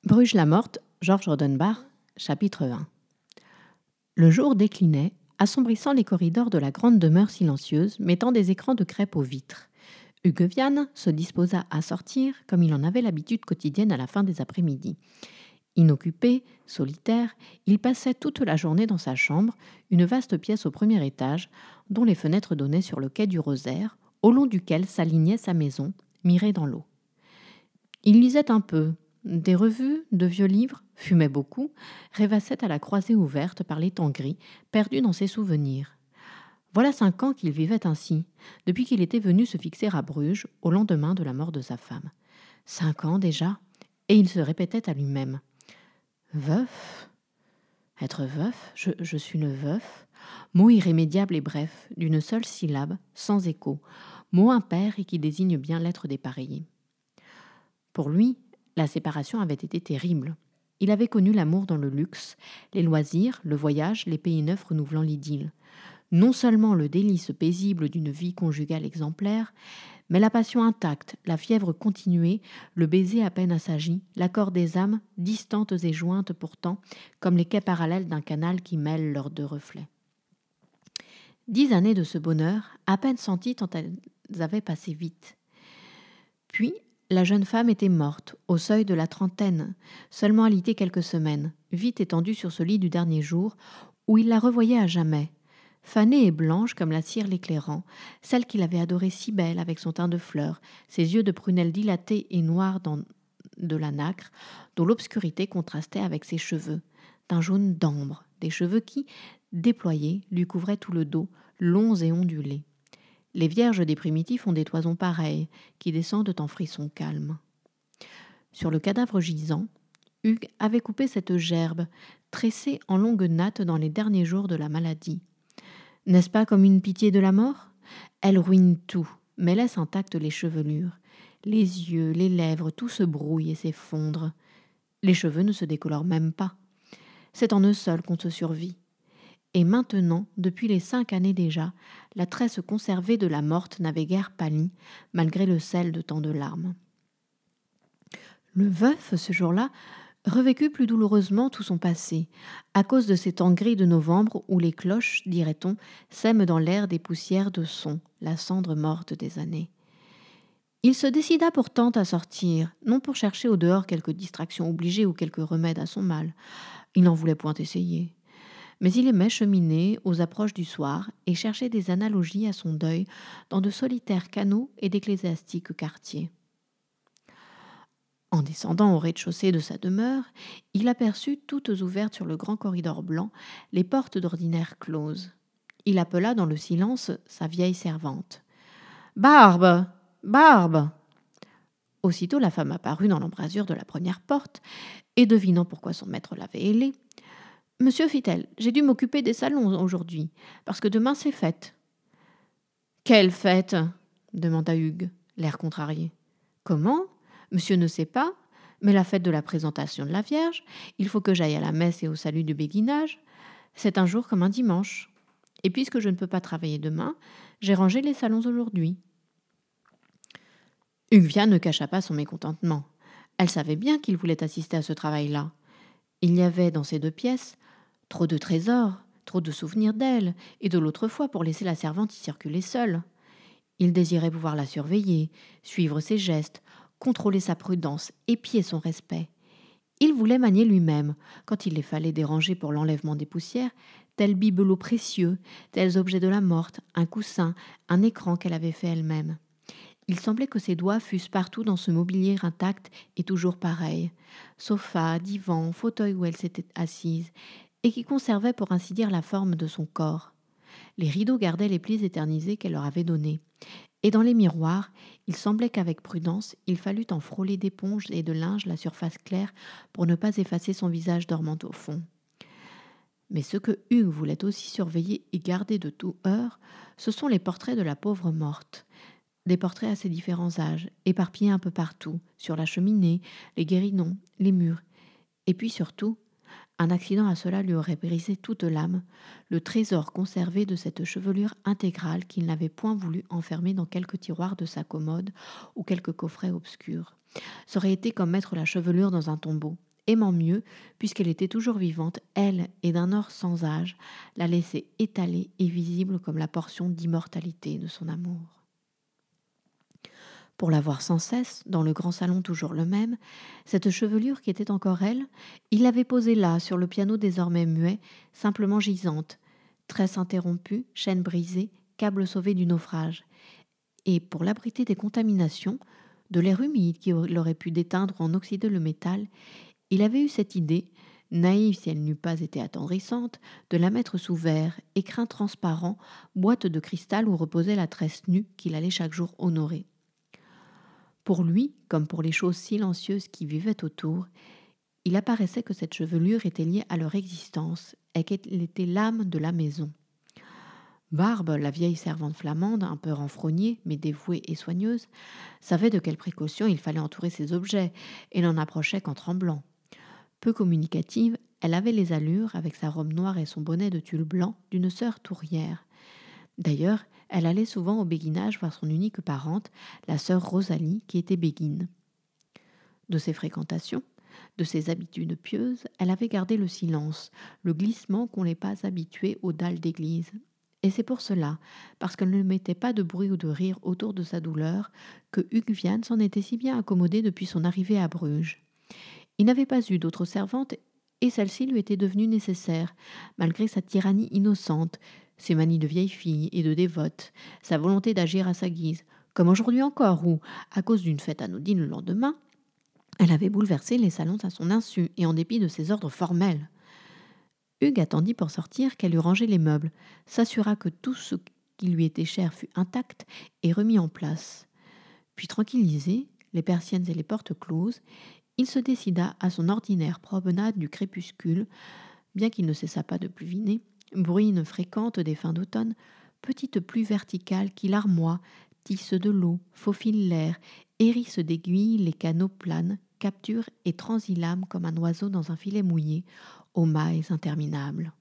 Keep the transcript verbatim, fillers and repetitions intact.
Bruges la morte, Georges Rodenbach, chapitre un. Le jour déclinait, assombrissant les corridors de la grande demeure silencieuse, mettant des écrans de crêpe aux vitres. Hugues Viane se disposa à sortir, comme il en avait l'habitude quotidienne à la fin des après-midi. Inoccupé, solitaire, il passait toute la journée dans sa chambre, une vaste pièce au premier étage, dont les fenêtres donnaient sur le quai du Rosaire, au long duquel s'alignait sa maison, mirée dans l'eau. Il lisait un peu, des revues, de vieux livres, fumait beaucoup, rêvassait à la croisée ouverte par les temps gris, perdu dans ses souvenirs. Voilà cinq ans qu'il vivait ainsi, depuis qu'il était venu se fixer à Bruges au lendemain de la mort de sa femme. Cinq ans déjà, et il se répétait à lui-même. Veuf ? Être veuf, je, je suis le veuf. Mot irrémédiable et bref, d'une seule syllabe, sans écho. Mot impair et qui désigne bien l'être dépareillé. Pour lui, la séparation avait été terrible. Il avait connu l'amour dans le luxe, les loisirs, le voyage, les pays neufs renouvelant l'idylle. Non seulement le délice paisible d'une vie conjugale exemplaire, mais la passion intacte, la fièvre continuée, le baiser à peine assagi, l'accord des âmes, distantes et jointes pourtant, comme les quais parallèles d'un canal qui mêle leurs deux reflets. Dix années de ce bonheur, à peine senties tant elles avaient passé vite. Puis, la jeune femme était morte, au seuil de la trentaine, seulement alitée quelques semaines, vite étendue sur ce lit du dernier jour, où il la revoyait à jamais, fanée et blanche comme la cire l'éclairant, celle qu'il avait adorée si belle avec son teint de fleur, ses yeux de prunelle dilatés et noirs dans de la nacre, dont l'obscurité contrastait avec ses cheveux, d'un jaune d'ambre, des cheveux qui, déployés, lui couvraient tout le dos, longs et ondulés. Les vierges des primitifs ont des toisons pareilles, qui descendent en frissons calmes. Sur le cadavre gisant, Hugues avait coupé cette gerbe, tressée en longues nattes dans les derniers jours de la maladie. N'est-ce pas comme une pitié de la mort ? Elle ruine tout, mais laisse intactes les chevelures. Les yeux, les lèvres, tout se brouille et s'effondre. Les cheveux ne se décolorent même pas. C'est en eux seuls qu'on se survit. Et maintenant, depuis les cinq années déjà, la tresse conservée de la morte n'avait guère pâli, malgré le sel de tant de larmes. Le veuf, ce jour-là, revécut plus douloureusement tout son passé, à cause de ces temps gris de novembre où les cloches, dirait-on, sèment dans l'air des poussières de son, la cendre morte des années. Il se décida pourtant à sortir, non pour chercher au dehors quelque distraction obligée ou quelque remède à son mal. Il n'en voulait point essayer. Mais il aimait cheminer aux approches du soir et chercher des analogies à son deuil dans de solitaires canaux et d'ecclésiastiques quartiers. En descendant au rez-de-chaussée de sa demeure, il aperçut, toutes ouvertes sur le grand corridor blanc, les portes d'ordinaire closes. Il appela dans le silence sa vieille servante. « Barbe ! Barbe !» Aussitôt la femme apparut dans l'embrasure de la première porte, et devinant pourquoi son maître l'avait hélée, « Monsieur, fit-elle, j'ai dû m'occuper des salons aujourd'hui, parce que demain c'est fête. »« Quelle fête ?» demanda Hugues, l'air contrarié. « Comment ? Monsieur ne sait pas, mais la fête de la présentation de la Vierge, il faut que j'aille à la messe et au salut du béguinage. C'est un jour comme un dimanche. Et puisque je ne peux pas travailler demain, j'ai rangé les salons aujourd'hui. » Hugues Viane ne cacha pas son mécontentement. Elle savait bien qu'il voulait assister à ce travail-là. Il y avait dans ces deux pièces trop de trésors, trop de souvenirs d'elle, et de l'autre fois pour laisser la servante y circuler seule. Il désirait pouvoir la surveiller, suivre ses gestes, contrôler sa prudence, épier son respect. Il voulait manier lui-même, quand il les fallait déranger pour l'enlèvement des poussières, tels bibelots précieux, tels objets de la morte, un coussin, un écran qu'elle avait fait elle-même. Il semblait que ses doigts fussent partout dans ce mobilier intact et toujours pareil. Sofa, divan, fauteuil où elle s'était assise, et qui conservait pour ainsi dire la forme de son corps. Les rideaux gardaient les plis éternisés qu'elle leur avait donnés. Et dans les miroirs, il semblait qu'avec prudence, il fallut en frôler d'éponges et de linge la surface claire pour ne pas effacer son visage dormant au fond. Mais ce que Hugues voulait aussi surveiller et garder de tout heurt, ce sont les portraits de la pauvre morte. Des portraits à ses différents âges, éparpillés un peu partout, sur la cheminée, les guéridons, les murs. Et puis surtout, un accident à cela lui aurait brisé toute l'âme, le trésor conservé de cette chevelure intégrale qu'il n'avait point voulu enfermer dans quelque tiroir de sa commode ou quelque coffret obscur. Ça aurait été comme mettre la chevelure dans un tombeau, aimant mieux, puisqu'elle était toujours vivante, elle, et d'un or sans âge, la laissait étalée et visible comme la portion d'immortalité de son amour. Pour la voir sans cesse, dans le grand salon toujours le même, cette chevelure qui était encore elle, il l'avait posée là, sur le piano désormais muet, simplement gisante, tresse interrompue, chaîne brisée, câble sauvé du naufrage. Et pour l'abriter des contaminations, de l'air humide qui l'aurait pu déteindre ou en oxyder le métal, il avait eu cette idée, naïve si elle n'eût pas été attendrissante, de la mettre sous verre, écrin transparent, boîte de cristal où reposait la tresse nue qu'il allait chaque jour honorer. Pour lui, comme pour les choses silencieuses qui vivaient autour, il apparaissait que cette chevelure était liée à leur existence et qu'elle était l'âme de la maison. Barbe, la vieille servante flamande, un peu renfrognée, mais dévouée et soigneuse, savait de quelles précautions il fallait entourer ses objets et n'en approchait qu'en tremblant. Peu communicative, elle avait les allures, avec sa robe noire et son bonnet de tulle blanc, d'une sœur tourière. D'ailleurs, elle allait souvent au béguinage voir son unique parente, la sœur Rosalie, qui était béguine. De ses fréquentations, de ses habitudes pieuses, elle avait gardé le silence, le glissement qu'ont les pas habitués aux dalles d'église. Et c'est pour cela, parce qu'elle ne mettait pas de bruit ou de rire autour de sa douleur, que Hugues Viane s'en était si bien accommodé depuis son arrivée à Bruges. Il n'avait pas eu d'autre servante, et celle-ci lui était devenue nécessaire, malgré sa tyrannie innocente, ses manies de vieille fille et de dévote, sa volonté d'agir à sa guise, comme aujourd'hui encore, où, à cause d'une fête anodine le lendemain, elle avait bouleversé les salons à son insu et en dépit de ses ordres formels. Hugues attendit pour sortir qu'elle eût rangé les meubles, s'assura que tout ce qui lui était cher fût intact et remis en place. Puis tranquillisé, les persiennes et les portes closes, il se décida à son ordinaire promenade du crépuscule, bien qu'il ne cessât pas de pluviner, bruine fréquente des fins d'automne, petite pluie verticale qui larmoie, tisse de l'eau, faufile l'air, hérisse d'aiguilles les canaux planes, capture et transilame comme un oiseau dans un filet mouillé, aux mailles interminables.